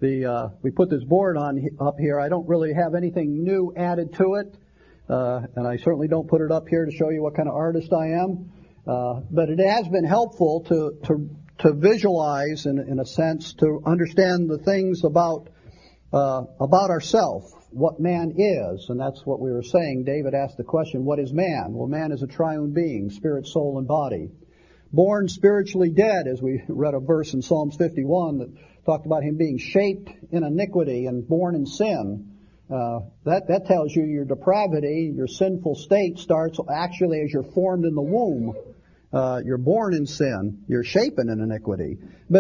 We put this board up here. I don't really have anything new added to it, and I certainly don't put it up here to show you what kind of artist I am. But it has been helpful to visualize, in a sense, to understand the things about ourselves, what man is, and that's what we were saying. David asked the question, what is man? Well, man is a triune being, spirit, soul, and body. Born spiritually dead, as we read a verse in Psalms 51 that talked about him being shaped in iniquity and born in sin. That tells you your depravity, your sinful state starts actually as you're formed in the womb. You're born in sin. You're shapen in iniquity.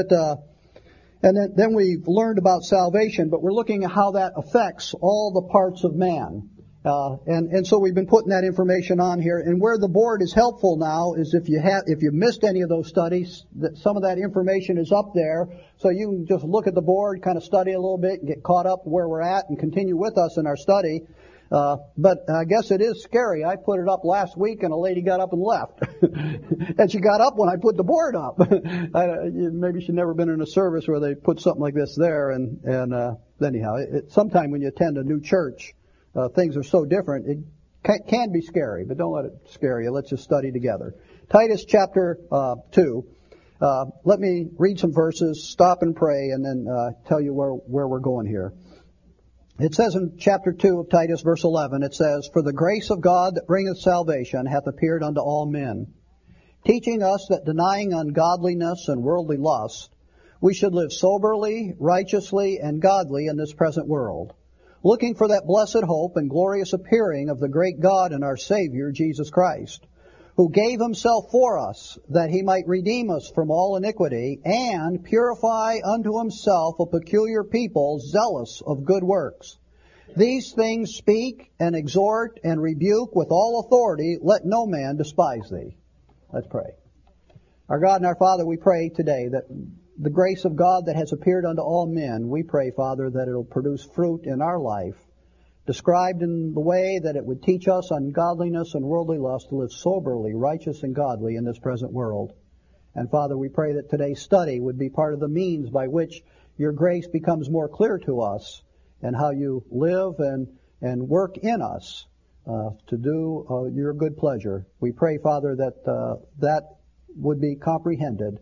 And then we've learned about salvation, but we're looking at how that affects all the parts of man. And so we've been putting that information on here. And where the board is helpful now is if you missed any of those studies, some of that information is up there. So you can just look at the board, kind of study a little bit, and get caught up where we're at, and continue with us in our study. But I guess it is scary. I put it up last week, and a lady got up and left. And she got up when I put the board up. Maybe she'd never been in a service where they put something like this there. And anyhow, sometime when you attend a new church, things are so different. It can be scary, but don't let it scare you. Let's just study together. Titus chapter 2. Let me read some verses, stop and pray, and then tell you where we're going here. It says in chapter 2 of Titus, verse 11, it says, "For the grace of God that bringeth salvation hath appeared unto all men, teaching us that denying ungodliness and worldly lust, we should live soberly, righteously, and godly in this present world, looking for that blessed hope and glorious appearing of the great God and our Savior, Jesus Christ, who gave himself for us, that he might redeem us from all iniquity, and purify unto himself a peculiar people, zealous of good works. These things speak and exhort and rebuke with all authority. Let no man despise thee." Let's pray. Our God and our Father, we pray today that the grace of God that has appeared unto all men, we pray, Father, that it will produce fruit in our life, described in the way that it would teach us ungodliness and worldly lust to live soberly, righteous, and godly in this present world. And Father, we pray that today's study would be part of the means by which your grace becomes more clear to us and how you live and work in us to do your good pleasure. We pray, Father, that that would be comprehended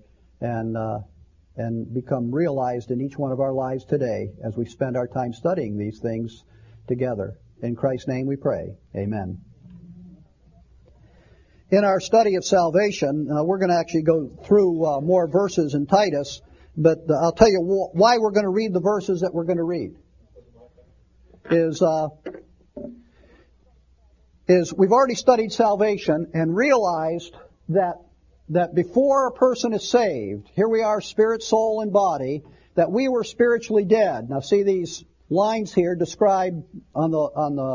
and become realized in each one of our lives today as we spend our time studying these things together. In Christ's name we pray. Amen. In our study of salvation, we're going to actually go through more verses in Titus, but I'll tell you why we're going to read the verses that we're going to read. Is we've already studied salvation and realized that before a person is saved, here we are, spirit, soul, and body, that we were spiritually dead. Now see these lines here describe on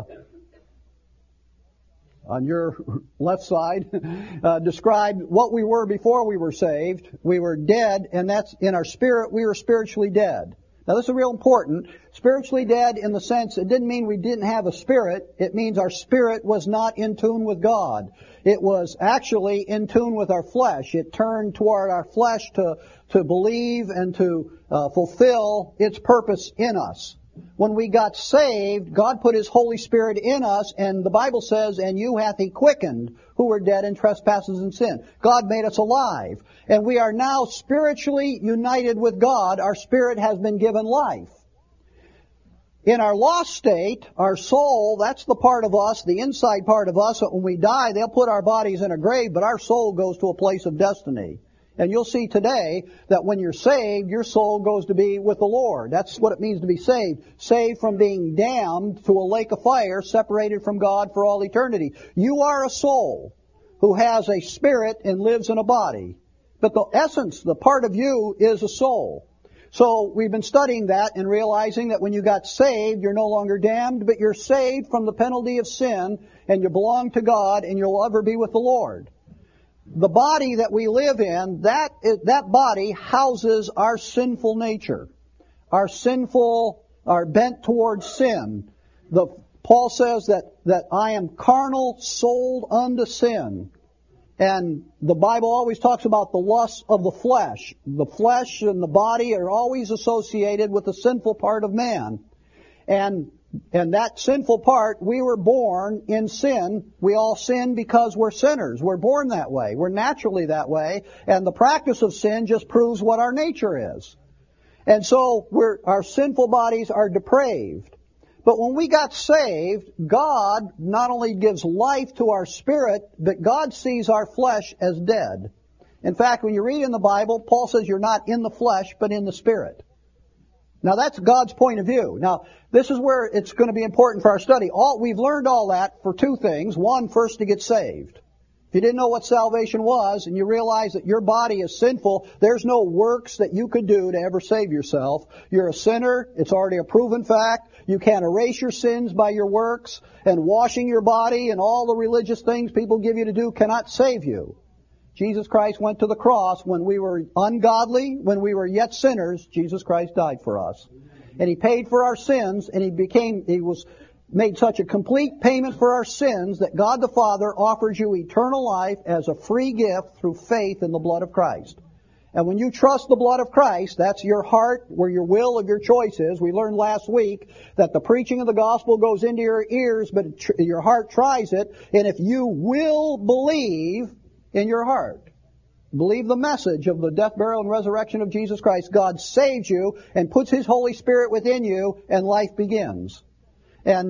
your left side, describe what we were before we were saved. We were dead, and that's in our spirit, we were spiritually dead. Now this is real important. Spiritually dead in the sense, it didn't mean we didn't have a spirit. It means our spirit was not in tune with God. It was actually in tune with our flesh. It turned toward our flesh to believe and to fulfill its purpose in us. When we got saved, God put His Holy Spirit in us, and the Bible says, "And you hath He quickened, who were dead in trespasses and sin." God made us alive. And we are now spiritually united with God. Our spirit has been given life. In our lost state, our soul, that's the part of us, the inside part of us, that when we die, they'll put our bodies in a grave, but our soul goes to a place of destiny. And you'll see today that when you're saved, your soul goes to be with the Lord. That's what it means to be saved. Saved from being damned to a lake of fire, separated from God for all eternity. You are a soul who has a spirit and lives in a body. But the essence, the part of you, is a soul. So we've been studying that and realizing that when you got saved, you're no longer damned, but you're saved from the penalty of sin, and you belong to God, and you'll ever be with the Lord. The body that we live in, that body houses our sinful nature, our bent towards sin. Paul says that I am carnal, sold unto sin. And the Bible always talks about the lusts of the flesh. The flesh and the body are always associated with the sinful part of man. And that sinful part, we were born in sin. We all sin because we're sinners. We're born that way. We're naturally that way. And the practice of sin just proves what our nature is. And so our sinful bodies are depraved. But when we got saved, God not only gives life to our spirit, but God sees our flesh as dead. In fact, when you read in the Bible, Paul says you're not in the flesh, but in the spirit. Now that's God's point of view. Now, this is where it's going to be important for our study. We've learned all that for two things. One, first, to get saved. If you didn't know what salvation was and you realize that your body is sinful, there's no works that you could do to ever save yourself. You're a sinner. It's already a proven fact. You can't erase your sins by your works, and washing your body and all the religious things people give you to do cannot save you. Jesus Christ went to the cross when we were ungodly, when we were yet sinners. Jesus Christ died for us. And He paid for our sins, and He was made such a complete payment for our sins that God the Father offers you eternal life as a free gift through faith in the blood of Christ. And when you trust the blood of Christ, that's your heart, where your will of your choice is. We learned last week that the preaching of the gospel goes into your ears, but your heart tries it. And if you will believe in your heart, believe the message of the death, burial, and resurrection of Jesus Christ, God saves you and puts His Holy Spirit within you, and life begins. And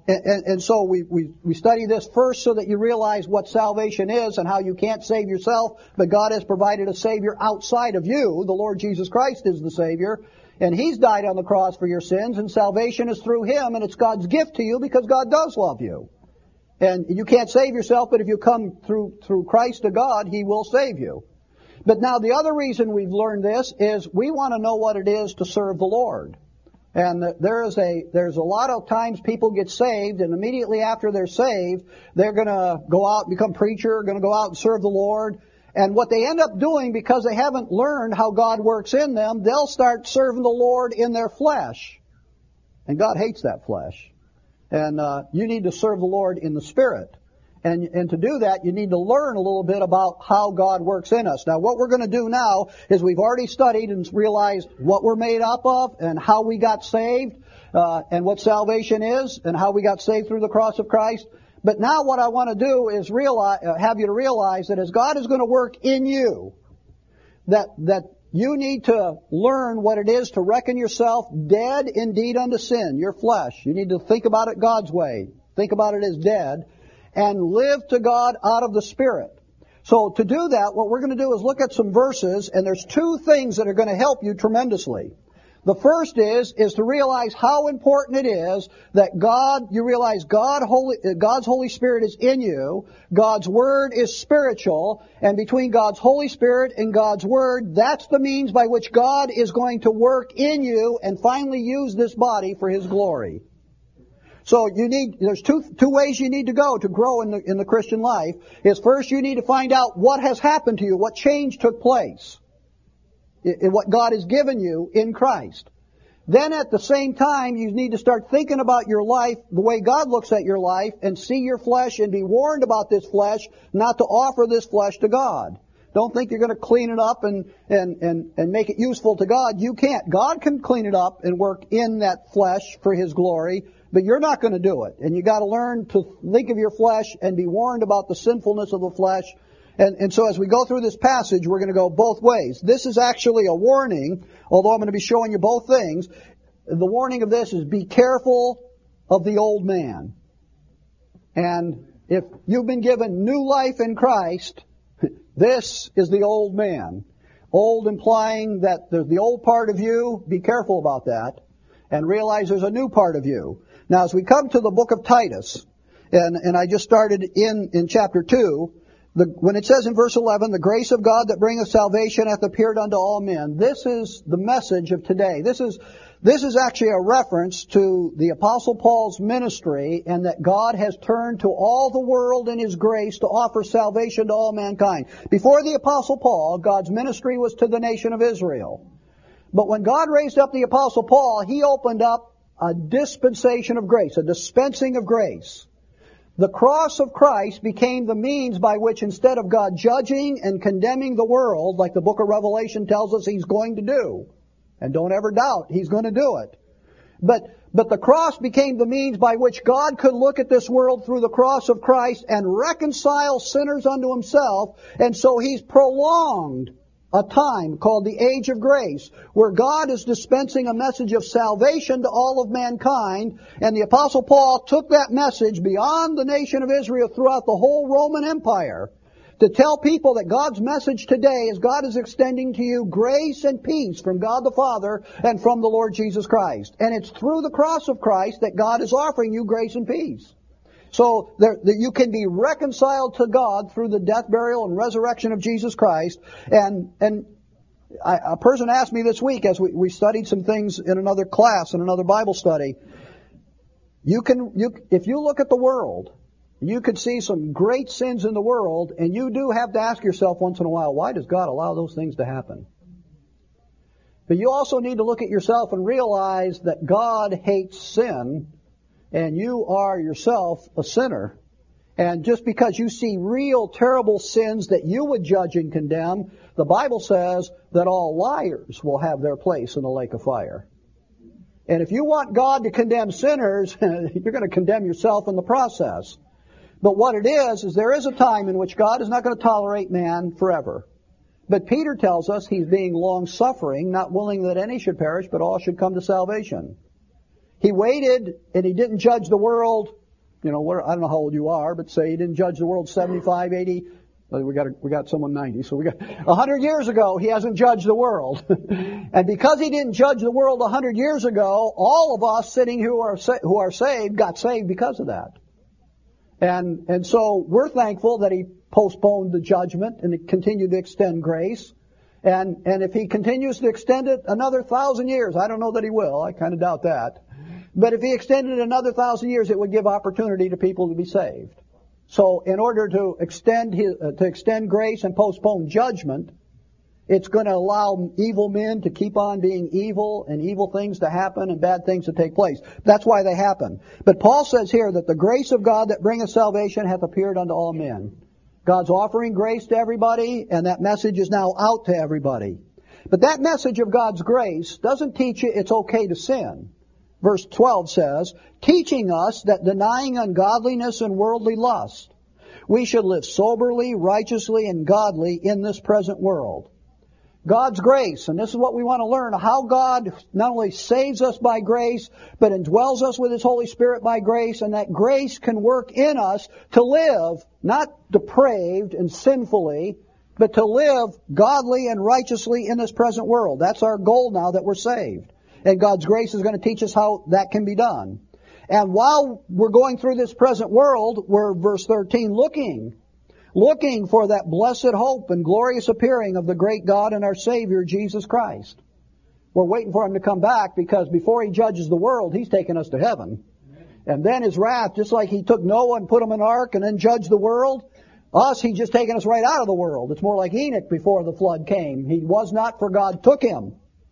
so we study this first so that you realize what salvation is and how you can't save yourself, but God has provided a Savior outside of you. The Lord Jesus Christ is the Savior, and He's died on the cross for your sins, and salvation is through Him, and it's God's gift to you because God does love you. And you can't save yourself, but if you come through Christ to God, He will save you. But now the other reason we've learned this is we want to know what it is to serve the Lord. And there's a lot of times people get saved, and immediately after they're saved, they're going to go out and become preacher, going to go out and serve the Lord. And what they end up doing, because they haven't learned how God works in them, they'll start serving the Lord in their flesh. And God hates that flesh. And you need to serve the Lord in the Spirit. And to do that, you need to learn a little bit about how God works in us. Now, what we're going to do now is we've already studied and realized what we're made up of and how we got saved and what salvation is and how we got saved through the cross of Christ. But now what I want to do is have you to realize that as God is going to work in you, that you need to learn what it is to reckon yourself dead indeed unto sin, your flesh. You need to think about it God's way. Think about it as dead. And live to God out of the Spirit. So to do that, what we're going to do is look at some verses, and there's two things that are going to help you tremendously. The first is to realize how important it is that you realize God's Holy Spirit is in you, God's Word is spiritual, and between God's Holy Spirit and God's Word, that's the means by which God is going to work in you and finally use this body for His glory. So there's two ways you need to go to grow in the Christian life. Is first you need to find out what has happened to you, what change took place, in what God has given you in Christ. Then at the same time, you need to start thinking about your life the way God looks at your life and see your flesh and be warned about this flesh, not to offer this flesh to God. Don't think you're going to clean it up and make it useful to God. You can't. God can clean it up and work in that flesh for His glory, but you're not going to do it. And you got to learn to think of your flesh and be warned about the sinfulness of the flesh. And so as we go through this passage, we're going to go both ways. This is actually a warning, although I'm going to be showing you both things. The warning of this is be careful of the old man. And if you've been given new life in Christ, this is the old man. Old implying that there's the old part of you, be careful about that, and realize there's a new part of you. Now, as we come to the book of Titus, and I just started in chapter 2, when it says in verse 11, the grace of God that bringeth salvation hath appeared unto all men, this is the message of today. This is actually a reference to the Apostle Paul's ministry, and that God has turned to all the world in His grace to offer salvation to all mankind. Before the Apostle Paul, God's ministry was to the nation of Israel. But when God raised up the Apostle Paul, He opened up a dispensation of grace, a dispensing of grace. The cross of Christ became the means by which, instead of God judging and condemning the world, like the book of Revelation tells us He's going to do, and don't ever doubt He's going to do it, but the cross became the means by which God could look at this world through the cross of Christ and reconcile sinners unto Himself, and so He's prolonged a time called the Age of Grace, where God is dispensing a message of salvation to all of mankind, and the Apostle Paul took that message beyond the nation of Israel throughout the whole Roman Empire to tell people that God's message today is God is extending to you grace and peace from God the Father and from the Lord Jesus Christ. And it's through the cross of Christ that God is offering you grace and peace. So that you can be reconciled to God through the death, burial, and resurrection of Jesus Christ. And a person asked me this week as we studied some things in another class, in another Bible study, if you look at the world, you could see some great sins in the world, and you do have to ask yourself once in a while, why does God allow those things to happen? But you also need to look at yourself and realize that God hates sin, and you are yourself a sinner. And just because you see real terrible sins that you would judge and condemn, the Bible says that all liars will have their place in the lake of fire. And if you want God to condemn sinners, you're going to condemn yourself in the process. But what it is there is a time in which God is not going to tolerate man forever. But Peter tells us He's being long-suffering, not willing that any should perish, but all should come to salvation. He waited, and He didn't judge the world, I don't know how old you are, but say He didn't judge the world 75, 80, we got someone 90, so 100 years ago, He hasn't judged the world. And because He didn't judge the world 100 years ago, all of us sitting who are saved got saved because of that. And so we're thankful that He postponed the judgment and continued to extend grace. And if He continues to extend it another 1,000 years, I don't know that He will. I kind of doubt that. But if He extended it another 1,000 years, it would give opportunity to people to be saved. So in order to extend grace and postpone judgment, it's going to allow evil men to keep on being evil and evil things to happen and bad things to take place. That's why they happen. But Paul says here that the grace of God that bringeth salvation hath appeared unto all men. God's offering grace to everybody, and that message is now out to everybody. But that message of God's grace doesn't teach you it's okay to sin. Verse 12 says, teaching us that denying ungodliness and worldly lust, we should live soberly, righteously, and godly in this present world. God's grace, and this is what we want to learn, how God not only saves us by grace, but indwells us with His Holy Spirit by grace, and that grace can work in us to live, not depraved and sinfully, but to live godly and righteously in this present world. That's our goal now that we're saved. And God's grace is going to teach us how that can be done. And while we're going through this present world, we're, verse 13, looking for that blessed hope and glorious appearing of the great God and our Savior, Jesus Christ. We're waiting for Him to come back because before He judges the world, He's taken us to heaven. And then His wrath, just like He took Noah and put him in an ark and then judged the world, us, He's just taken us right out of the world. It's more like Enoch before the flood came. He was not, for God took him.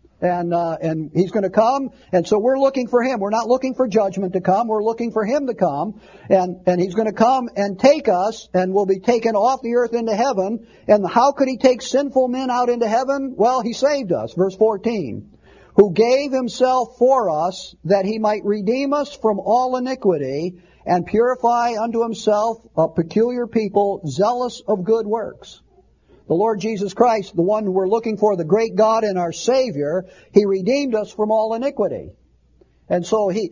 And He's going to come, and so we're looking for Him. We're not looking for judgment to come. We're looking for Him to come, and He's going to come and take us, and we'll be taken off the earth into heaven. And how could He take sinful men out into heaven? Well, He saved us. Verse 14, who gave Himself for us that He might redeem us from all iniquity and purify unto Himself a peculiar people zealous of good works. The Lord Jesus Christ, the one we're looking for, the great God and our Savior, He redeemed us from all iniquity. And so He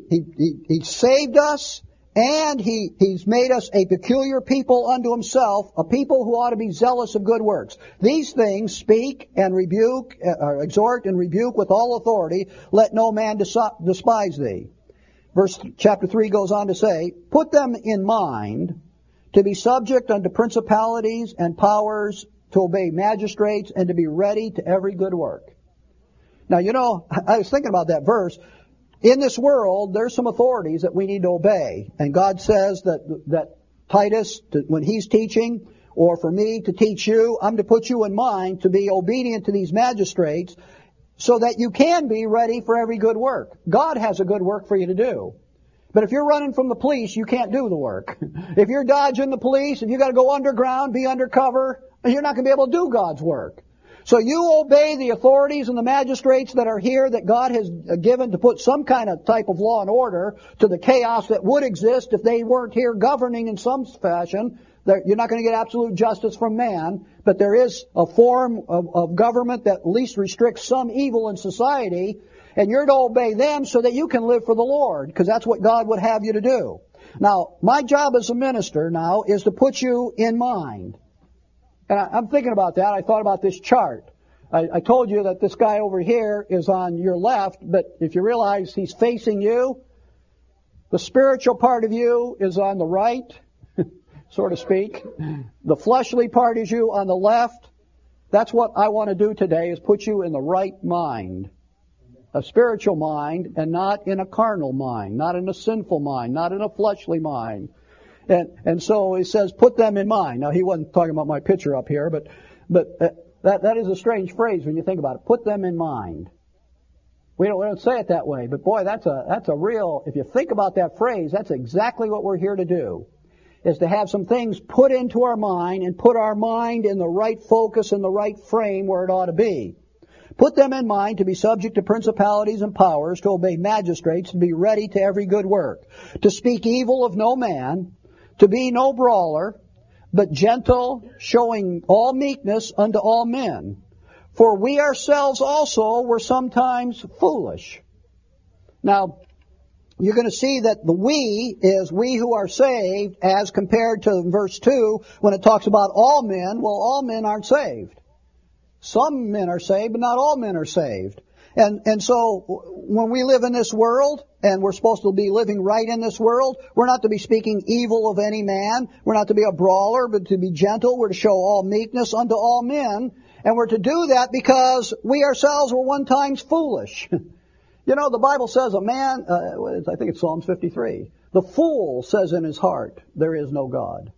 saved us, and He's made us a peculiar people unto Himself, a people who ought to be zealous of good works. These things speak and rebuke, exhort and rebuke with all authority. Let no man despise thee. Chapter 3 goes on to say, put them in mind to be subject unto principalities and powers, to obey magistrates, and to be ready to every good work. Now, I was thinking about that verse. In this world, there's some authorities that we need to obey. And God says that Titus, when he's teaching, or for me to teach you, I'm to put you in mind to be obedient to these magistrates so that you can be ready for every good work. God has a good work for you to do. But if you're running from the police, you can't do the work. If you're dodging the police, if you got to go underground, be undercover, you're not going to be able to do God's work. So you obey the authorities and the magistrates that are here that God has given to put some kind of type of law and order to the chaos that would exist if they weren't here governing in some fashion. You're not going to get absolute justice from man, but there is a form of government that at least restricts some evil in society, and you're to obey them so that you can live for the Lord, because that's what God would have you to do. Now, my job as a minister now is to put you in mind. And I'm thinking about that. I thought about this chart. I told you that this guy over here is on your left, but if you realize he's facing you, the spiritual part of you is on the right, so to speak. The fleshly part is you on the left. That's what I want to do today, is put you in the right mind. A spiritual mind, and not in a carnal mind, not in a sinful mind, not in a fleshly mind. And so he says, put them in mind. Now, he wasn't talking about my picture up here, but that is a strange phrase when you think about it. Put them in mind. We don't say it that way, but boy, that's a real, if you think about that phrase, that's exactly what we're here to do, is to have some things put into our mind and put our mind in the right focus and the right frame where it ought to be. Put them in mind to be subject to principalities and powers, to obey magistrates, to be ready to every good work, to speak evil of no man, to be no brawler, but gentle, showing all meekness unto all men. For we ourselves also were sometimes foolish. Now, you're going to see that the we is we who are saved, as compared to verse 2 when it talks about all men. Well, all men aren't saved. Some men are saved, but not all men are saved. And so when we live in this world, and we're supposed to be living right in this world, we're not to be speaking evil of any man. We're not to be a brawler, but to be gentle. We're to show all meekness unto all men. And we're to do that because we ourselves were one time foolish. You know, the Bible says a man, I think it's Psalms 53, the fool says in his heart, there is no God.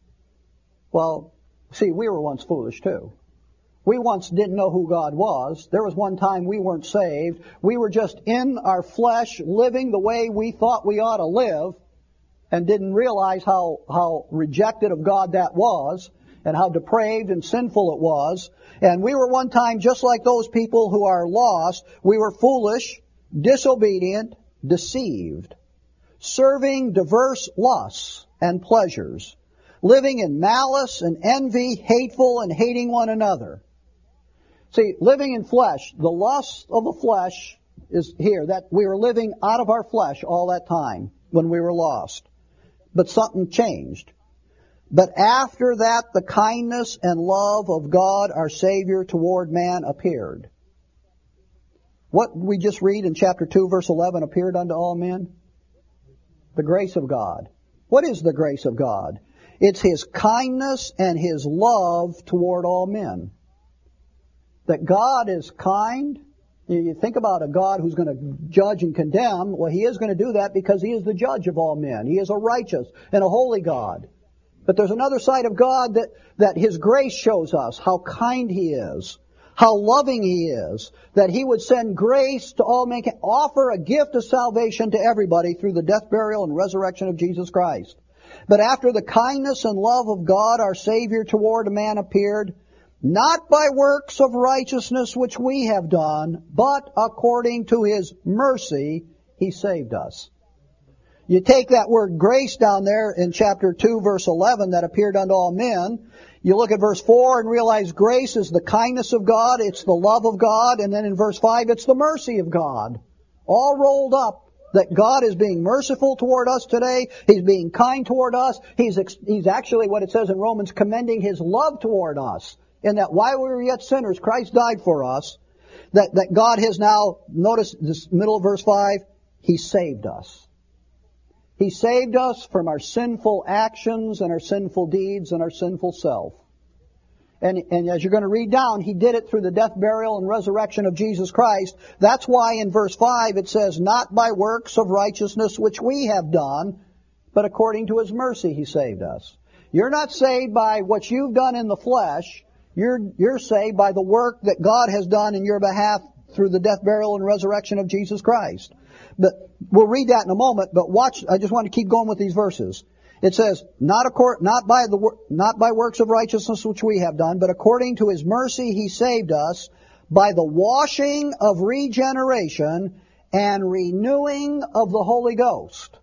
Well, see, we were once foolish too. We once didn't know who God was. There was one time we weren't saved. We were just in our flesh, living the way we thought we ought to live, and didn't realize how rejected of God that was, and how depraved and sinful it was. And we were one time just like those people who are lost. We were foolish, disobedient, deceived, serving diverse lusts and pleasures, living in malice and envy, hateful and hating one another. See, living in flesh, the lust of the flesh is here, that we were living out of our flesh all that time when we were lost. But something changed. But after that, the kindness and love of God, our Savior, toward man appeared. What we just read in chapter 2, verse 11, appeared unto all men? The grace of God. What is the grace of God? It's His kindness and His love toward all men. That God is kind. You think about a God who's going to judge and condemn. Well, He is going to do that because He is the judge of all men. He is a righteous and a holy God. But there's another side of God that His grace shows us, how kind He is, how loving He is, that He would send grace to all men, offer a gift of salvation to everybody through the death, burial, and resurrection of Jesus Christ. But after the kindness and love of God, our Savior, toward a man appeared, not by works of righteousness which we have done, but according to His mercy He saved us. You take that word grace down there in chapter 2, verse 11, that appeared unto all men. You look at verse 4 and realize grace is the kindness of God, it's the love of God, and then in verse 5 it's the mercy of God. All rolled up, that God is being merciful toward us today, He's being kind toward us, He's actually, what it says in Romans, commending His love toward us. In that while we were yet sinners, Christ died for us. That God has now, notice this middle of verse 5, He saved us. He saved us from our sinful actions and our sinful deeds and our sinful self. And as you're going to read down, He did it through the death, burial, and resurrection of Jesus Christ. That's why in verse 5 it says, not by works of righteousness which we have done, but according to His mercy He saved us. You're not saved by what you've done in the flesh. You're saved by the work that God has done in your behalf through the death, burial, and resurrection of Jesus Christ. But we'll read that in a moment, but watch, I just want to keep going with these verses. It says, not by works of righteousness which we have done, but according to His mercy He saved us by the washing of regeneration and renewing of the Holy Ghost.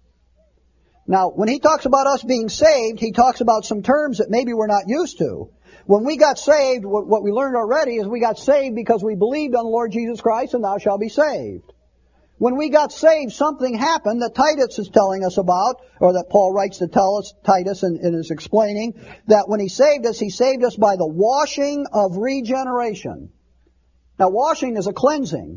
Now, when he talks about us being saved, he talks about some terms that maybe we're not used to. When we got saved, what we learned already is we got saved because we believed on the Lord Jesus Christ, and thou shalt be saved. When we got saved, something happened that Titus is telling us about, or that Paul writes to tell us, Titus, and is explaining, that when he saved us by the washing of regeneration. Now, washing is a cleansing.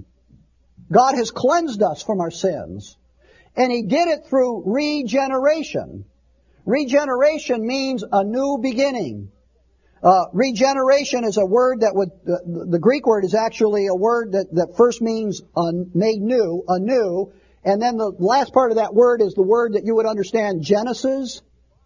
God has cleansed us from our sins. And He did it through regeneration. Regeneration means a new beginning. Regeneration is a word that the Greek word is actually a word that first means made new, anew, and then the last part of that word is the word that you would understand, Genesis,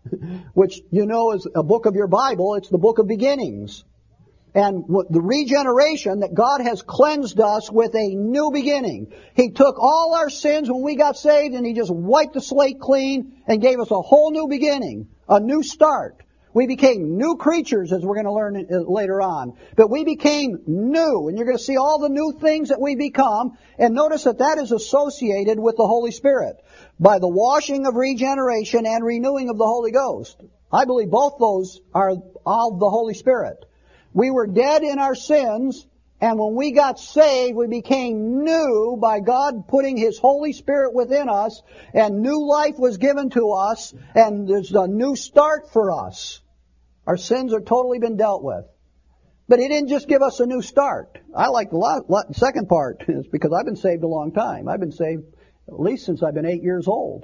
which you know is a book of your Bible. It's the book of beginnings. And the regeneration, that God has cleansed us with a new beginning. He took all our sins when we got saved and He just wiped the slate clean and gave us a whole new beginning, a new start. We became new creatures, as we're going to learn later on. But we became new, and you're going to see all the new things that we become. And notice that is associated with the Holy Spirit by the washing of regeneration and renewing of the Holy Ghost. I believe both those are of the Holy Spirit. We were dead in our sins, and when we got saved, we became new by God putting His Holy Spirit within us, and new life was given to us, and there's a new start for us. Our sins are totally been dealt with. But He didn't just give us a new start. I like the second part, is because I've been saved a long time. I've been saved at least since I've been 8 years old.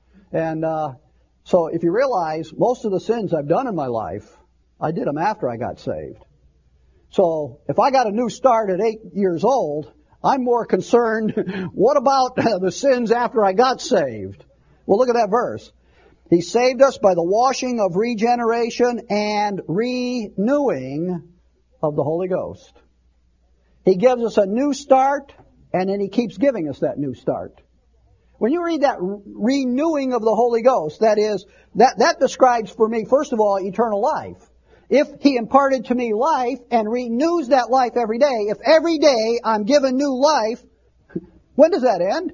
And so if you realize, most of the sins I've done in my life, I did them after I got saved. So if I got a new start at 8 years old, I'm more concerned, what about the sins after I got saved? Well, look at that verse. He saved us by the washing of regeneration and renewing of the Holy Ghost. He gives us a new start, and then He keeps giving us that new start. When you read that renewing of the Holy Ghost, that describes for me, first of all, eternal life. If He imparted to me life and renews that life every day, if every day I'm given new life, when does that end?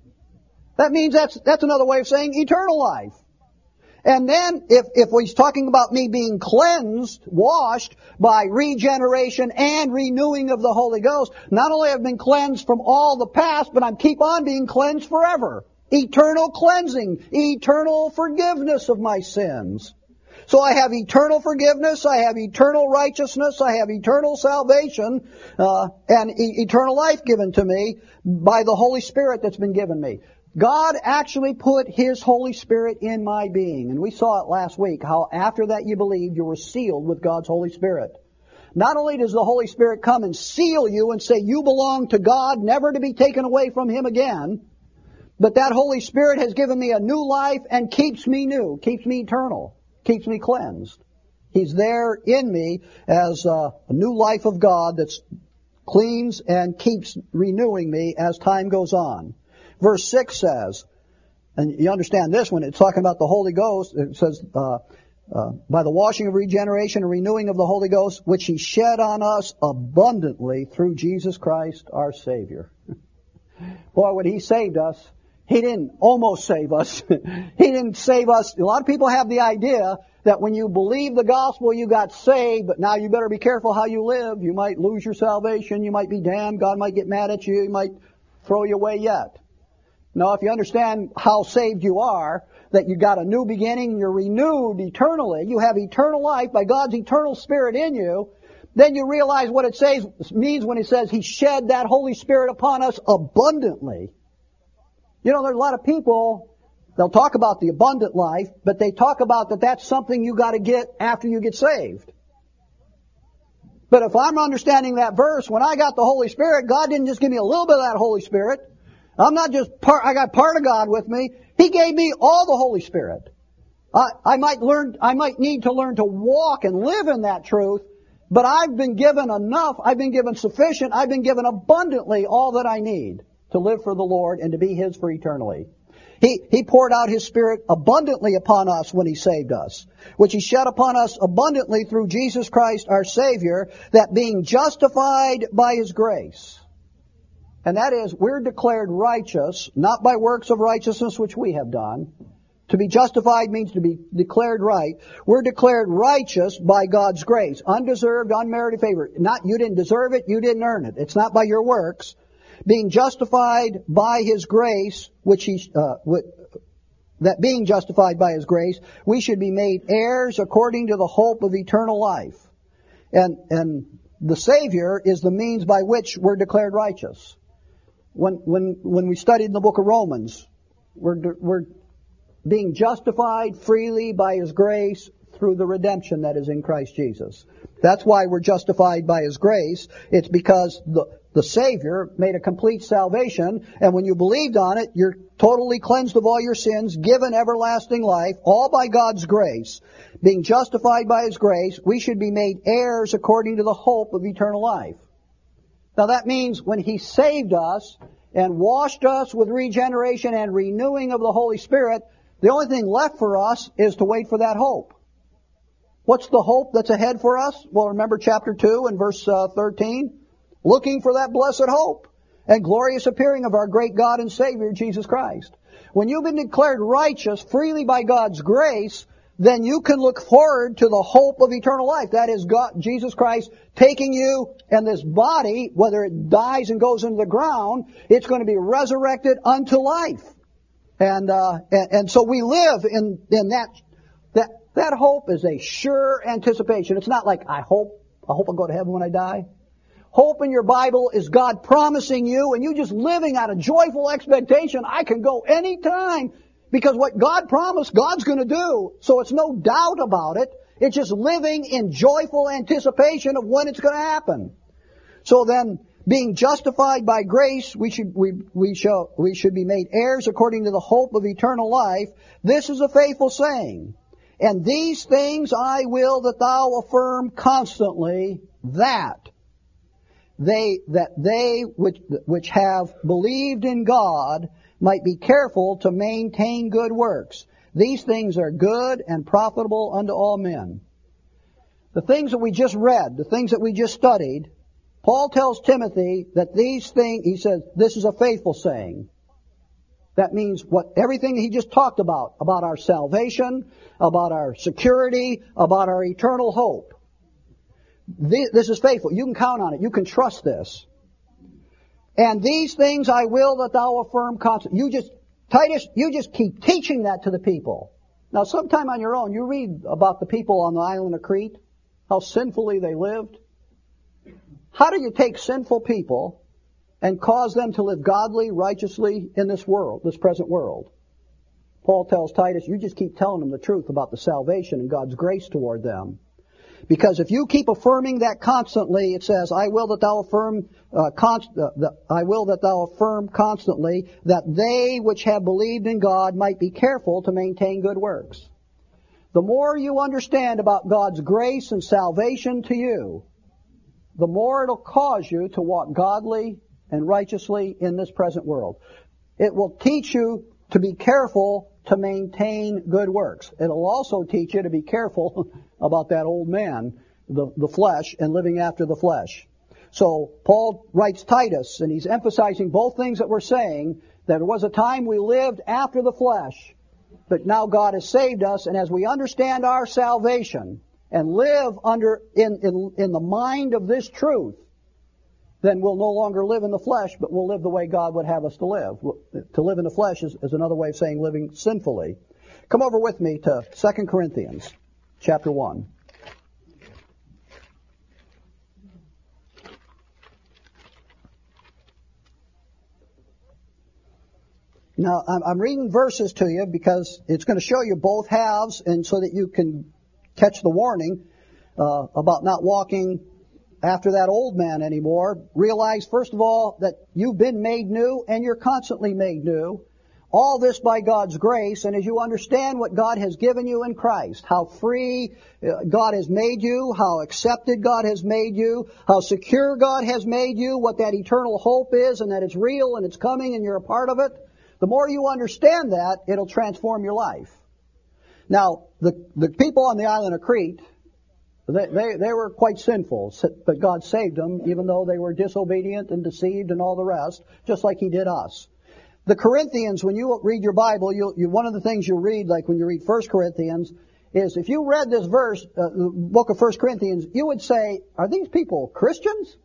That means that's another way of saying eternal life. And then, if He's talking about me being cleansed, washed by regeneration and renewing of the Holy Ghost, not only have I been cleansed from all the past, but I keep on being cleansed forever. Eternal cleansing, eternal forgiveness of my sins. So I have eternal forgiveness, I have eternal righteousness, I have eternal salvation, and eternal life given to me by the Holy Spirit that's been given me. God actually put His Holy Spirit in my being. And we saw it last week, how after that you believed, you were sealed with God's Holy Spirit. Not only does the Holy Spirit come and seal you and say you belong to God, never to be taken away from Him again, but that Holy Spirit has given me a new life and keeps me new, keeps me eternal, keeps me cleansed. He's there in me as a new life of God that cleans and keeps renewing me as time goes on. Verse 6 says, and you understand this when it's talking about the Holy Ghost, it says, by the washing of regeneration and renewing of the Holy Ghost, which He shed on us abundantly through Jesus Christ our Savior. Boy, when He saved us, He didn't almost save us. He didn't save us. A lot of people have the idea that when you believe the gospel, you got saved, but now you better be careful how you live. You might lose your salvation. You might be damned. God might get mad at you. He might throw you away yet. Now, if you understand how saved you are, that you got a new beginning, you're renewed eternally, you have eternal life by God's eternal Spirit in you, then you realize what it means when it says He shed that Holy Spirit upon us abundantly. You know, there's a lot of people, they'll talk about the abundant life, but they talk about that's something you got to get after you get saved. But if I'm understanding that verse, when I got the Holy Spirit, God didn't just give me a little bit of that Holy Spirit. I'm not just I got part of God with me. He gave me all the Holy Spirit. I might need to learn to walk and live in that truth, But I've been given enough, I've been given sufficient, I've been given abundantly all that I need to live for the Lord and to be His for eternally. He poured out His Spirit abundantly upon us when He saved us, which He shed upon us abundantly through Jesus Christ our Savior, that being justified by His grace. And that is, we're declared righteous, not by works of righteousness which we have done. To be justified means to be declared right. We're declared righteous by God's grace. Undeserved, unmerited favor. Not, you didn't deserve it, you didn't earn it. It's not by your works. Being justified by His grace, that being justified by His grace, we should be made heirs according to the hope of eternal life. And the Savior is the means by which we're declared righteous. When we studied in the book of Romans, we're being justified freely by His grace through the redemption that is in Christ Jesus. That's why we're justified by His grace. It's because the Savior made a complete salvation, and when you believed on it, you're totally cleansed of all your sins, given everlasting life, all by God's grace. Being justified by His grace, we should be made heirs according to the hope of eternal life. Now that means when He saved us and washed us with regeneration and renewing of the Holy Spirit, the only thing left for us is to wait for that hope. What's the hope that's ahead for us? Well, remember chapter 2 and verse 13? Looking for that blessed hope and glorious appearing of our great God and Savior, Jesus Christ. When you've been declared righteous freely by God's grace, then you can look forward to the hope of eternal life. That is God, Jesus Christ taking you and this body, whether it dies and goes into the ground, it's going to be resurrected unto life. And so we live in that hope is a sure anticipation. It's not like I hope I'll go to heaven when I die. Hope in your Bible is God promising you, and you just living out of joyful expectation. I can go anytime because what God promised, God's going to do. So it's no doubt about it. It's just living in joyful anticipation of when it's going to happen. So then, being justified by grace, we should be made heirs according to the hope of eternal life. This is a faithful saying. And these things I will that thou affirm constantly, that they which have believed in God might be careful to maintain good works. These things are good and profitable unto all men. The things that we just read, the things that we just studied, Paul tells Timothy that these things, he says, this is a faithful saying. That means everything he just talked about our salvation, about our security, about our eternal hope. This is faithful. You can count on it. You can trust this. And these things I will that thou affirm constantly. Titus, you just keep teaching that to the people. Now, sometime on your own, you read about the people on the island of Crete, how sinfully they lived. How do you take sinful people and cause them to live godly, righteously in this world, this present world? Paul tells Titus, you just keep telling them the truth about the salvation and God's grace toward them. Because if you keep affirming that constantly, it says, I will that thou affirm constantly that they which have believed in God might be careful to maintain good works. The more you understand about God's grace and salvation to you, the more it'll cause you to walk godly and righteously in this present world. It will teach you to be careful to maintain good works. It'll also teach you to be careful about that old man, the flesh, and living after the flesh. So Paul writes Titus, and he's emphasizing both things that we're saying, that there was a time we lived after the flesh, but now God has saved us, and as we understand our salvation and live in the mind of this truth, then we'll no longer live in the flesh, but we'll live the way God would have us to live. To live in the flesh is another way of saying living sinfully. Come over with me to 2 Corinthians chapter 1. Now, I'm reading verses to you because it's going to show you both halves, and so that you can catch the warning about not walking after that old man anymore. Realize, first of all, that you've been made new and you're constantly made new. All this by God's grace, and as you understand what God has given you in Christ, how free God has made you, how accepted God has made you, how secure God has made you, what that eternal hope is, and that it's real and it's coming and you're a part of it, the more you understand that, it'll transform your life. Now, the people on the island of Crete, they were quite sinful, but God saved them, even though they were disobedient and deceived and all the rest, just like He did us. The Corinthians, when you read your Bible, one of the things you'll read, like when you read 1 Corinthians, is if you read this verse, the book of 1 Corinthians, you would say, are these people Christians?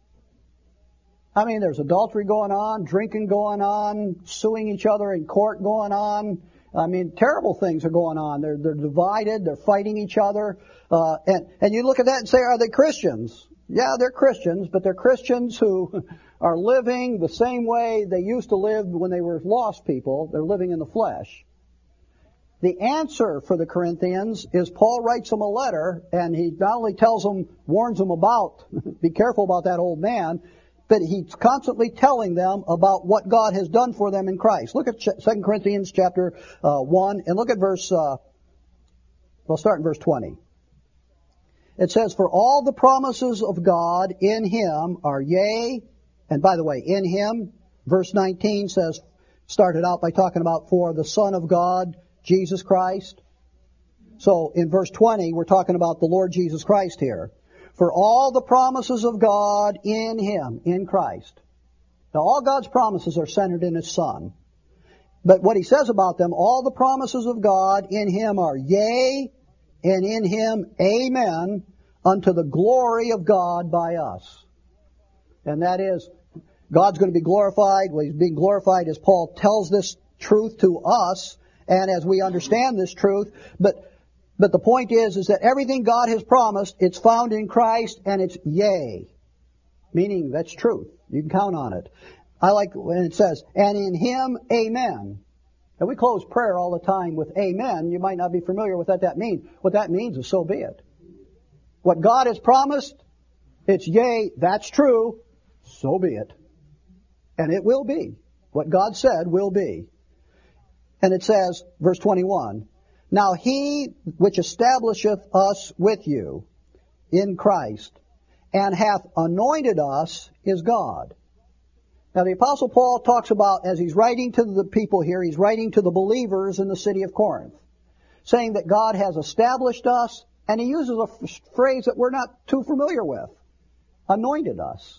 I mean, there's adultery going on, drinking going on, suing each other in court going on. I mean, terrible things are going on. They're divided, they're fighting each other. And you look at that and say, are they Christians? Yeah, they're Christians, but they're Christians who are living the same way they used to live when they were lost people. They're living in the flesh. The answer for the Corinthians is Paul writes them a letter, and he not only tells them, warns them about, be careful about that old man, but he's constantly telling them about what God has done for them in Christ. Look at 2 Corinthians chapter 1, and look at we'll start in verse 20. It says, for all the promises of God in Him are yea, and by the way, in Him, verse 19 says, started out by talking about for the Son of God, Jesus Christ. So in verse 20, we're talking about the Lord Jesus Christ here. For all the promises of God in Him, in Christ. Now all God's promises are centered in His Son. But what He says about them, all the promises of God in Him are yea, and in Him amen, unto the glory of God by us. And that is, God's going to be glorified. Well, He's being glorified as Paul tells this truth to us, and as we understand this truth. But the point is that everything God has promised, it's found in Christ, and it's yea. Meaning, that's truth. You can count on it. I like when it says, and in Him, amen. And we close prayer all the time with amen. You might not be familiar with what that means. What that means is so be it. What God has promised, it's yea, that's true, so be it. And it will be. What God said will be. And it says, verse 21, now He which establisheth us with you in Christ, and hath anointed us, is God. Now the Apostle Paul talks about, as he's writing to the people here, he's writing to the believers in the city of Corinth, saying that God has established us, and he uses a phrase that we're not too familiar with. Anointed us.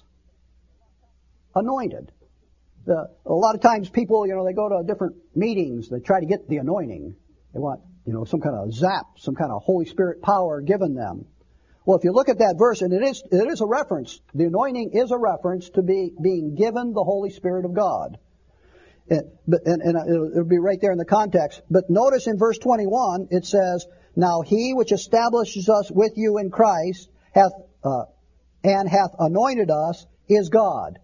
Anointed. A lot of times people, they go to different meetings, they try to get the anointing. They want, some kind of zap, some kind of Holy Spirit power given them. Well, if you look at that verse, and it is a reference, the anointing is a reference to being given the Holy Spirit of God. And it'll be right there in the context. But notice in verse 21, it says, now He which establishes us with you in Christ hath anointed us is God.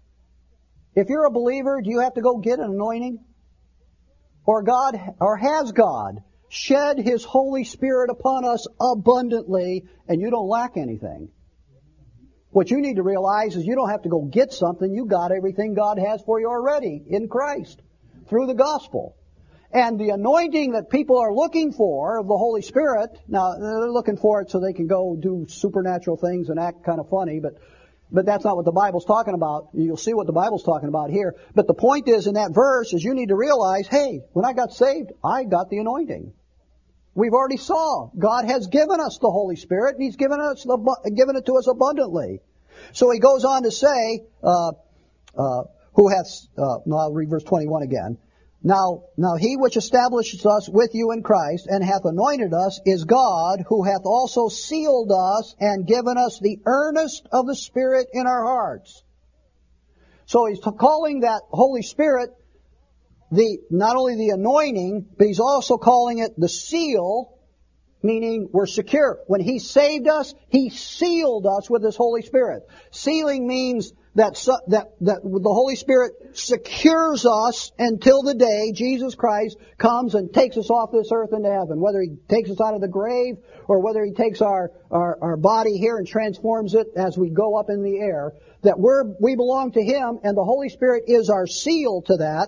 If you're a believer, do you have to go get an anointing? Or has God shed His Holy Spirit upon us abundantly, and you don't lack anything? What you need to realize is you don't have to go get something. You got everything God has for you already in Christ through the gospel. And the anointing that people are looking for of the Holy Spirit, now they're looking for it so they can go do supernatural things and act kind of funny, but that's not what the Bible's talking about. You'll see what the Bible's talking about here. But the point is in that verse is you need to realize, hey, when I got saved, I got the anointing. We've already saw God has given us the Holy Spirit, and He's given it to us abundantly. So he goes on to say, I'll read verse 21 again. Now He which establishes us with you in Christ and hath anointed us is God, who hath also sealed us and given us the earnest of the Spirit in our hearts. So he's calling that Holy Spirit not only the anointing, but he's also calling it the seal, meaning we're secure. When He saved us, He sealed us with His Holy Spirit. Sealing means that the Holy Spirit secures us until the day Jesus Christ comes and takes us off this earth into heaven. Whether He takes us out of the grave or whether He takes our body here and transforms it as we go up in the air, that we belong to Him, and the Holy Spirit is our seal to that.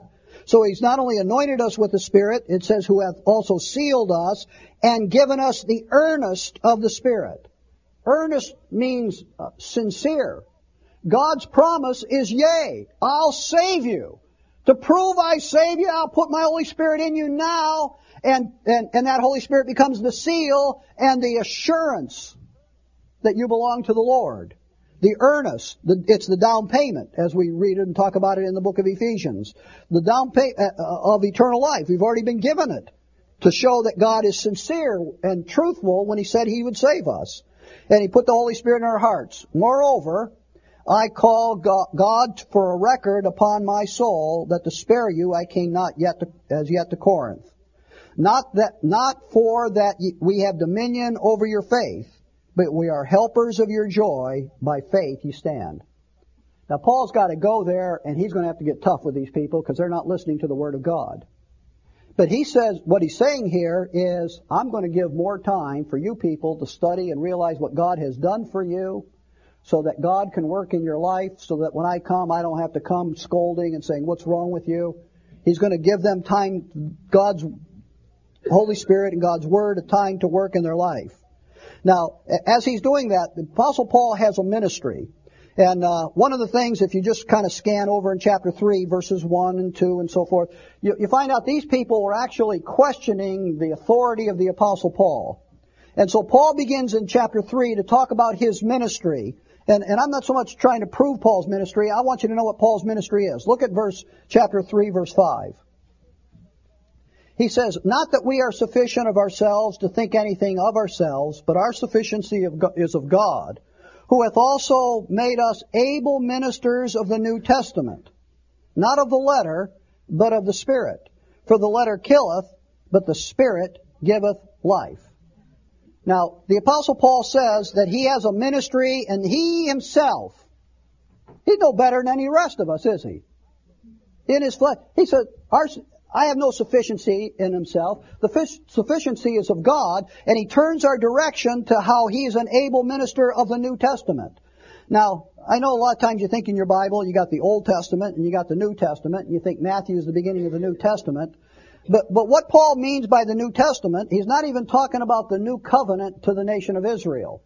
So He's not only anointed us with the Spirit, it says, who hath also sealed us and given us the earnest of the Spirit. Earnest means sincere. God's promise is, yea, I'll save you. To prove I save you, I'll put my Holy Spirit in you now, and that Holy Spirit becomes the seal and the assurance that you belong to the Lord. The earnest, it's the down payment, as we read it and talk about it in the book of Ephesians. The down payment of eternal life. We've already been given it to show that God is sincere and truthful when He said He would save us. And He put the Holy Spirit in our hearts. Moreover, I call God for a record upon my soul that to spare you I came not yet to Corinth. Not for that we have dominion over your faith, but we are helpers of your joy. By faith you stand. Now Paul's got to go there, and he's going to have to get tough with these people because they're not listening to the Word of God. But he says, what he's saying here is, I'm going to give more time for you people to study and realize what God has done for you, so that God can work in your life, so that when I come, I don't have to come scolding and saying, what's wrong with you? He's going to give them time, God's Holy Spirit and God's Word, a time to work in their life. Now, as he's doing that, the Apostle Paul has a ministry. And one of the things, if you just kind of scan over in chapter 3, verses 1 and 2 and so forth, you find out these people were actually questioning the authority of the Apostle Paul. And so Paul begins in chapter 3 to talk about his ministry. And I'm not so much trying to prove Paul's ministry. I want you to know what Paul's ministry is. Look at chapter 3, verse 5. He says, not that we are sufficient of ourselves to think anything of ourselves, but our sufficiency is of God, who hath also made us able ministers of the New Testament, not of the letter, but of the Spirit. For the letter killeth, but the Spirit giveth life. Now, the Apostle Paul says that he has a ministry, and he himself, he's no better than any rest of us, is he? In his flesh. He said, I have no sufficiency in himself. The sufficiency is of God, and he turns our direction to how he is an able minister of the New Testament. Now, I know a lot of times you think in your Bible, you got the Old Testament and you got the New Testament, and you think Matthew is the beginning of the New Testament. But what Paul means by the New Testament, he's not even talking about the new covenant to the nation of Israel.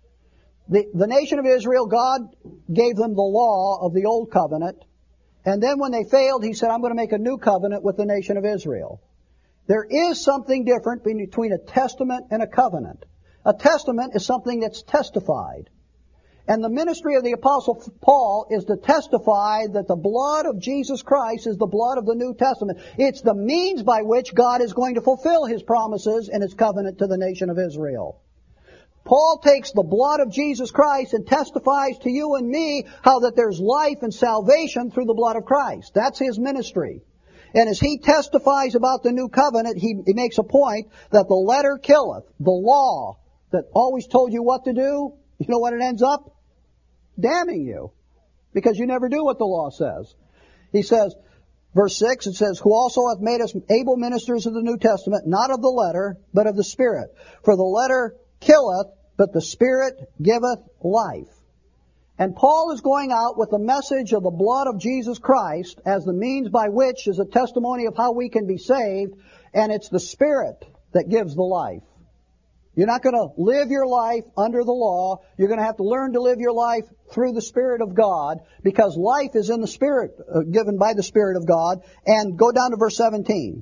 The nation of Israel, God gave them the law of the old covenant, and then when they failed, he said, I'm going to make a new covenant with the nation of Israel. There is something different between a testament and a covenant. A testament is something that's testified. And the ministry of the Apostle Paul is to testify that the blood of Jesus Christ is the blood of the New Testament. It's the means by which God is going to fulfill His promises and His covenant to the nation of Israel. Paul takes the blood of Jesus Christ and testifies to you and me how that there's life and salvation through the blood of Christ. That's his ministry. And as he testifies about the new covenant, he makes a point that the letter killeth. The law that always told you what to do, you know what it ends up? Damning you. Because you never do what the law says. He says, verse 6, it says, who also hath made us able ministers of the New Testament, not of the letter, but of the Spirit. For the letter killeth, but the Spirit giveth life. And Paul is going out with the message of the blood of Jesus Christ as the means by which is a testimony of how we can be saved, and it's the Spirit that gives the life. You're not going to live your life under the law. You're going to have to learn to live your life through the Spirit of God, because life is in the Spirit, given by the Spirit of God. And go down to verse 17.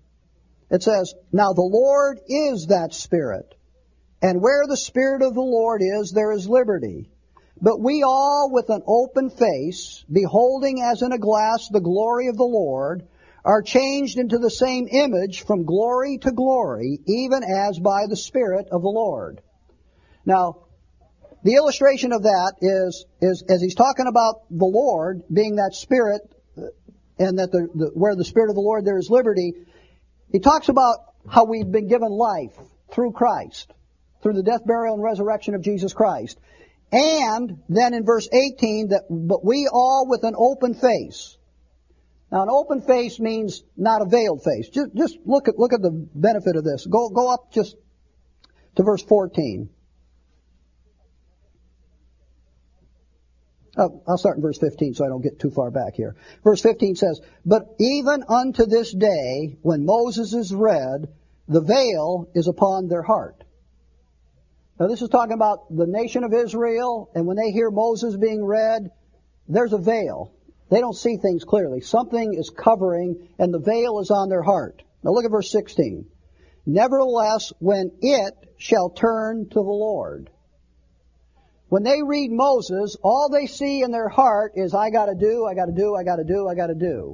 It says, now the Lord is that Spirit, and where the Spirit of the Lord is, there is liberty. But we all with an open face, beholding as in a glass the glory of the Lord, are changed into the same image from glory to glory, even as by the Spirit of the Lord. Now, the illustration of that is as he's talking about the Lord being that Spirit, and that where the Spirit of the Lord there is liberty, he talks about how we've been given life through Christ, through the death, burial, and resurrection of Jesus Christ. And then in verse 18, but we all with an open face. Now, an open face means not a veiled face. Just look at the benefit of this. Go up just to verse 14. I'll start in verse 15 so I don't get too far back here. Verse 15 says, "But even unto this day, when Moses is read, the veil is upon their heart." Now this is talking about the nation of Israel, and when they hear Moses being read, there's a veil. They don't see things clearly. Something is covering, and the veil is on their heart. Now look at verse 16. "Nevertheless, when it shall turn to the Lord." When they read Moses, all they see in their heart is, I gotta do, I gotta do, I gotta do, I gotta do.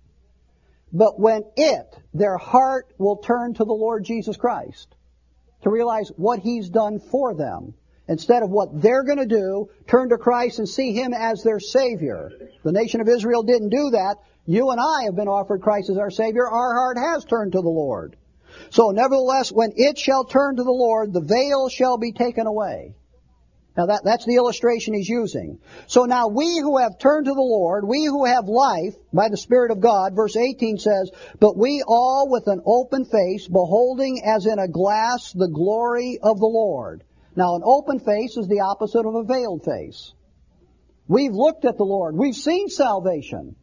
But when their heart will turn to the Lord Jesus Christ, to realize what He's done for them, instead of what they're gonna do, turn to Christ and see Him as their Savior. The nation of Israel didn't do that. You and I have been offered Christ as our Savior. Our heart has turned to the Lord. So, nevertheless, when it shall turn to the Lord, the veil shall be taken away. Now that's the illustration he's using. So now we who have turned to the Lord, we who have life by the Spirit of God, verse 18 says, "But we all with an open face, beholding as in a glass the glory of the Lord." Now an open face is the opposite of a veiled face. We've looked at the Lord. We've seen salvation.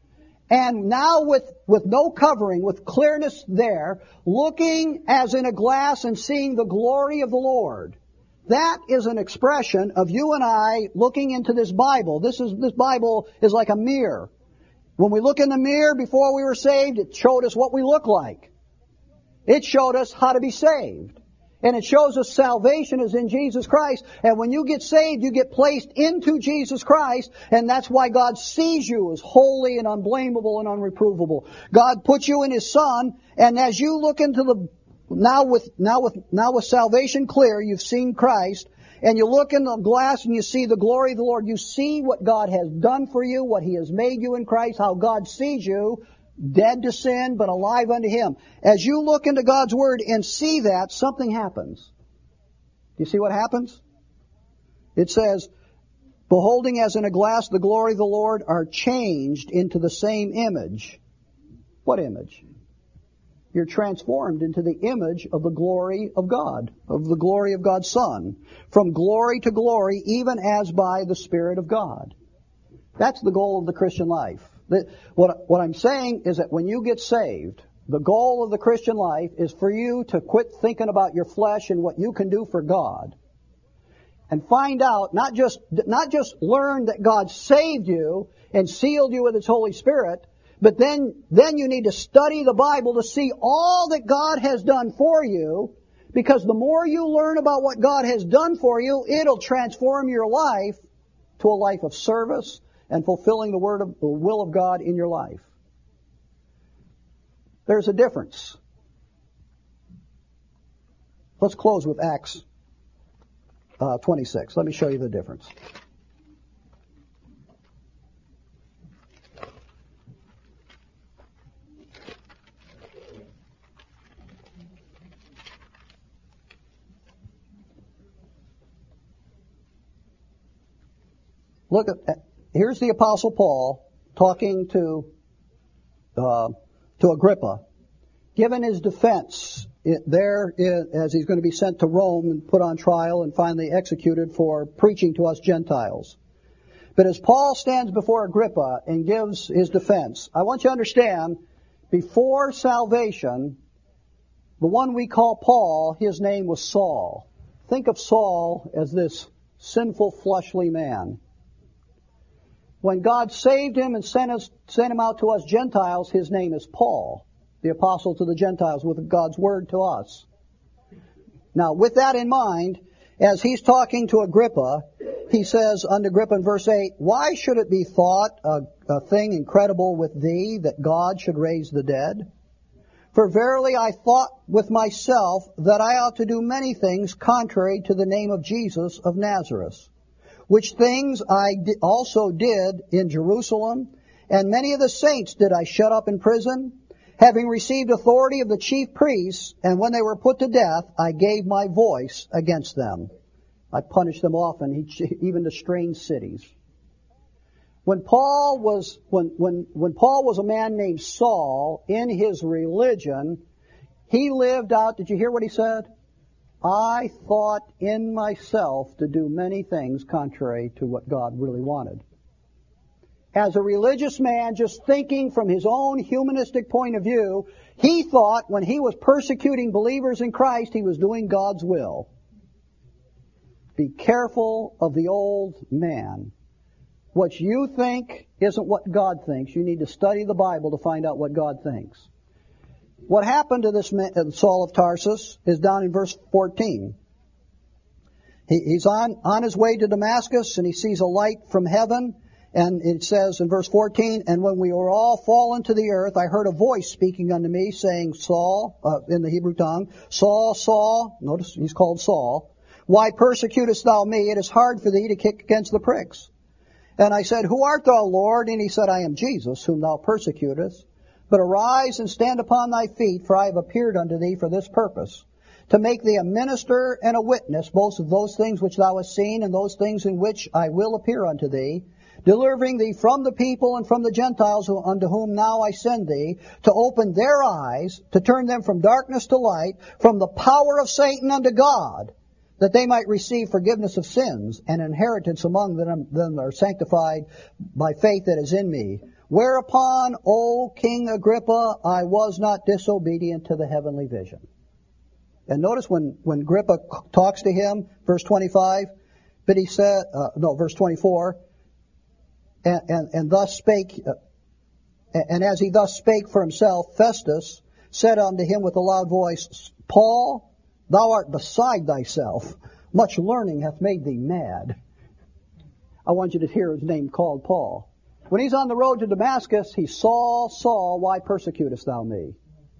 And now with no covering, with clearness there, looking as in a glass and seeing the glory of the Lord. That is an expression of you and I looking into this Bible. This Bible is like a mirror. When we look in the mirror before we were saved, it showed us what we look like. It showed us how to be saved. And it shows us salvation is in Jesus Christ. And when you get saved, you get placed into Jesus Christ. And that's why God sees you as holy and unblameable and unreprovable. God puts you in His Son. And as you look into the Now with salvation clear, you've seen Christ, and you look in the glass and you see the glory of the Lord. You see what God has done for you, what He has made you in Christ, how God sees you, dead to sin, but alive unto Him. As you look into God's Word and see that, something happens. Do you see what happens? It says, "Beholding as in a glass the glory of the Lord are changed into the same image." What image? You're transformed into the image of the glory of God, of the glory of God's Son. From glory to glory, even as by the Spirit of God. That's the goal of the Christian life. What I'm saying is that when you get saved, the goal of the Christian life is for you to quit thinking about your flesh and what you can do for God. And find out, not just learn that God saved you and sealed you with His Holy Spirit, but then you need to study the Bible to see all that God has done for you, because the more you learn about what God has done for you, it'll transform your life to a life of service and fulfilling the will of God in your life. There's a difference. Let's close with Acts 26. Let me show you the difference. Look at, here's the Apostle Paul talking to Agrippa, giving his defense as he's going to be sent to Rome and put on trial and finally executed for preaching to us Gentiles. But as Paul stands before Agrippa and gives his defense, I want you to understand, before salvation, the one we call Paul, his name was Saul. Think of Saul as this sinful, fleshly man. When God saved him and sent him out to us Gentiles, his name is Paul, the apostle to the Gentiles with God's word to us. Now, with that in mind, as he's talking to Agrippa, he says unto Agrippa in verse 8, "Why should it be thought a thing incredible with thee, that God should raise the dead? For verily I thought with myself that I ought to do many things contrary to the name of Jesus of Nazareth. Which things I also did in Jerusalem, and many of the saints did I shut up in prison, having received authority of the chief priests, and when they were put to death, I gave my voice against them. I punished them often, even to strange cities." When Paul was a man named Saul in his religion, he lived out, did you hear what he said? "I thought in myself to do many things contrary to what God really wanted." as a religious man, just thinking from his own humanistic point of view, he thought when he was persecuting believers in Christ, he was doing God's will. Be careful of the old man. What you think isn't what God thinks. You need to study the Bible to find out what God thinks. What happened to this man, Saul of Tarsus is down in verse 14. He's on his way to Damascus, and he sees a light from heaven. And it says in verse 14, "And when we were all fallen to the earth, I heard a voice speaking unto me, saying, Saul," in the Hebrew tongue, "Saul, Saul," notice he's called Saul, "why persecutest thou me? It is hard for thee to kick against the pricks. And I said, Who art thou, Lord? And he said, I am Jesus, whom thou persecutest. But arise and stand upon thy feet, for I have appeared unto thee for this purpose, to make thee a minister and a witness, both of those things which thou hast seen and those things in which I will appear unto thee, delivering thee from the people and from the Gentiles unto whom now I send thee, to open their eyes, to turn them from darkness to light, from the power of Satan unto God, that they might receive forgiveness of sins and inheritance among them that are sanctified by faith that is in me. Whereupon, O King Agrippa, I was not disobedient to the heavenly vision." And notice when Agrippa talks to him, verse 25, but he said, verse 24, and thus spake, and as he thus spake for himself, Festus said unto him with a loud voice, Paul, thou art beside thyself. Much learning hath made thee mad. I want you to hear his name called Paul. When he's on the road to Damascus, he saw, Saul, why persecutest thou me?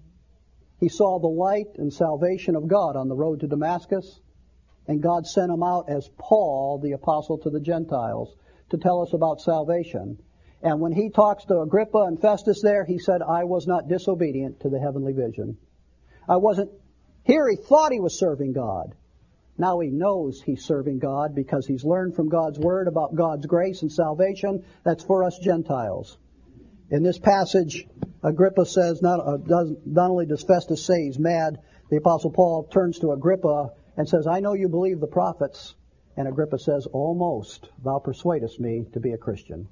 He saw the light and salvation of God on the road to Damascus, and God sent him out as Paul, the apostle to the Gentiles, to tell us about salvation. And when he talks to Agrippa and Festus there, he said, I was not disobedient to the heavenly vision. I wasn't. Here he thought he was serving God. Now he knows he's serving God because he's learned from God's Word about God's grace and salvation. That's for us Gentiles. In this passage, Agrippa says, not only does Festus say he's mad, the Apostle Paul turns to Agrippa and says, I know you believe the prophets. And Agrippa says, almost thou persuadest me to be a Christian.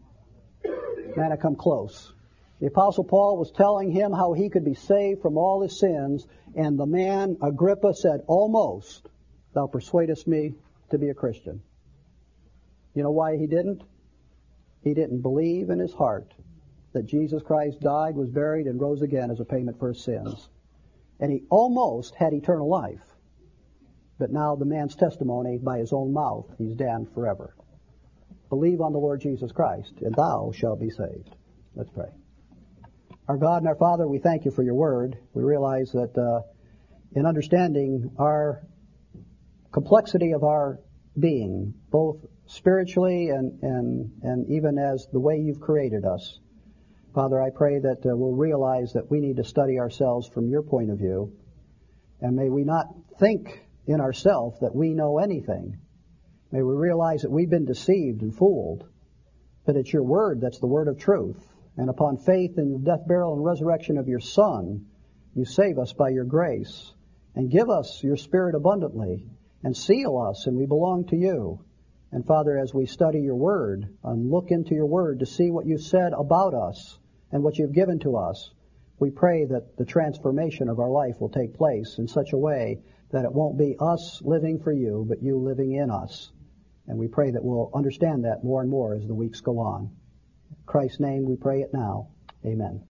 Man, I come close. The Apostle Paul was telling him how he could be saved from all his sins, and the man, Agrippa, said, almost thou persuadest me to be a Christian. You know why he didn't? He didn't believe in his heart that Jesus Christ died, was buried, and rose again as a payment for his sins. And he almost had eternal life. But now the man's testimony by his own mouth, he's damned forever. Believe on the Lord Jesus Christ, and thou shalt be saved. Let's pray. Our God and our Father, we thank you for your word. We realize that in understanding our complexity of our being, both spiritually and even as the way you've created us, Father, I pray that we'll realize that we need to study ourselves from your point of view, and may we not think in ourselves that we know anything. May we realize that we've been deceived and fooled, but it's your word that's the word of truth. And upon faith in the death, burial, and resurrection of your Son, you save us by your grace and give us your Spirit abundantly and seal us, and we belong to you. And Father, as we study your word and look into your word to see what you said about us and what you've given to us, we pray that the transformation of our life will take place in such a way that it won't be us living for you, but you living in us. And we pray that we'll understand that more and more as the weeks go on. In Christ's name we pray it now. Amen.